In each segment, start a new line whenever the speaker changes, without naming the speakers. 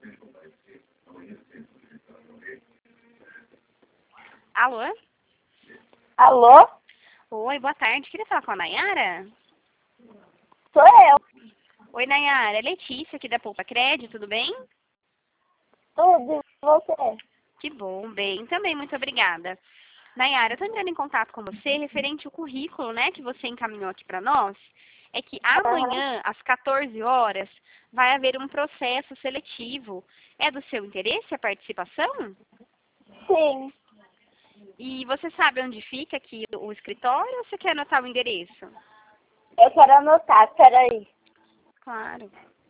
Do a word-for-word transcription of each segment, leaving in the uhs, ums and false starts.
Alô?
Alô?
Oi, boa tarde. Queria falar com a Nayara?
Sou eu.
Oi, Nayara. É Letícia aqui da Poupa Crédito, tudo bem?
Tudo, e você?
Que bom, bem. Também, muito obrigada. Nayara, eu estou entrando em contato com você referente ao currículo, né, que você encaminhou aqui para nós. É que amanhã, às quatorze horas, vai haver um processo seletivo. É do seu interesse a participação?
Sim.
E você sabe onde fica aqui o escritório ou você quer anotar o endereço?
Eu quero anotar, peraí.
Claro.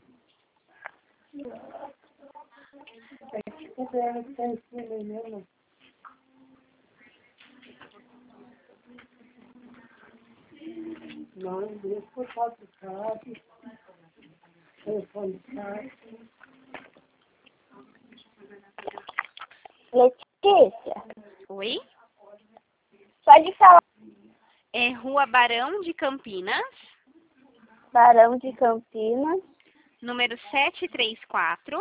Letícia,
Oi?
pode falar.
É Rua Barão de Campinas,
Barão de Campinas.
número setecentos e trinta e quatro,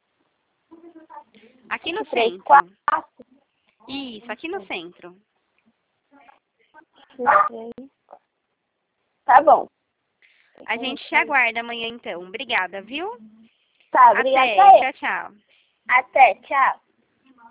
aqui no
três,
centro.
quatro,
Isso, aqui no centro.
três. Tá bom.
A gente te aguarda amanhã então. Obrigada, viu?
Tá, obrigada.
Até. Tchau, tchau.
Até, tchau.